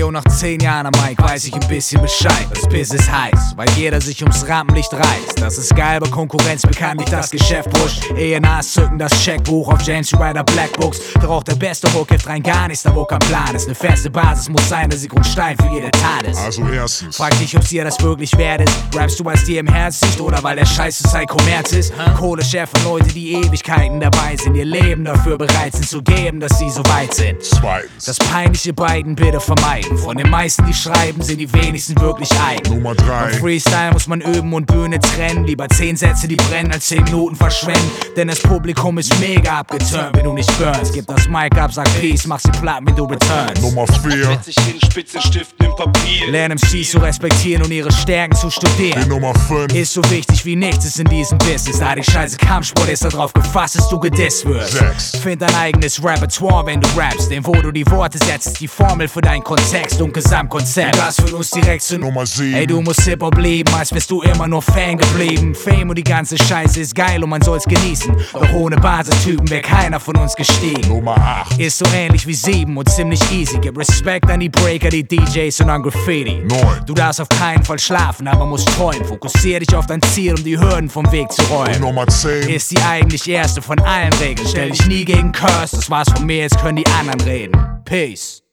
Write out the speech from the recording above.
Yo, nach 10 Jahren am Mic weiß ich ein bisschen Bescheid. Das Business heiß, weil jeder sich ums Rampenlicht reißt. Das ist geil, aber Konkurrenz bekanntlich das Geschäft pusht. ENAs zücken das Checkbuch auf James Ryder Blackbooks. Doch auch der beste Hook hilft rein gar nichts, da wo kein Plan ist. Ne feste Basis muss sein, dass sie Grundstein für jede Tat ist. Also erstens, frag dich, ob's dir das wirklich wert ist. Rappst du, weil's dir im Herz liegt oder weil der Scheiße sei Kommerz ist? Kohle schärfen Leute, die Ewigkeiten dabei sind, ihr Leben dafür bereit sind zu geben, dass sie so weit sind. Zweitens, Das peinliche beiden bitte vermeiden. Von den meisten, die schreiben, sind die wenigsten wirklich eigen. Nummer 3, Beim Freestyle muss man üben und Bühne trennen. Lieber 10 Sätze, die brennen, als 10 Minuten verschwenden. Denn das Publikum ist mega abgeturnt, wenn du nicht burnst. Gib das Mic ab, sag Peace, mach sie platt, wenn du returnst. Nummer 4, Setz dich hin, Spitze, Stift, nimm Papier. Lern MCs zu respektieren und ihre Stärken zu die studieren. Nummer 5, Ist so wichtig wie nichts ist in diesem Business. Da die scheiße Kampfsport ist darauf gefasst, dass du gedisst wirst. 6, Find dein eigenes Repertoire, wenn du rappst. Denn wo du die Worte setzt, ist die Formel für deinen Kontext und Gesamtkonzept. Das führt uns direkt zu Nummer 7, Ey, du musst Hip-Hop lieben, als bist du immer nur Fan geblieben. Fame und die ganze Scheiße ist geil und man soll's genießen. Doch ohne Basistypen wäre keiner von uns gestiegen. Nummer 8, Ist so ähnlich wie 7 und ziemlich easy. Gib Respekt an die Breaker, die DJs und an Graffiti. 9, Du darfst auf keinen Fall schlafen, aber musst träumen. Fokussier dich auf dein Ziel, um die Hürden vom Weg zu und räumen. Nummer 10, Ist die eigentlich erste von allen Regeln. Stell dich nie gegen Curse, das war's von mir, jetzt können die anderen reden. Peace.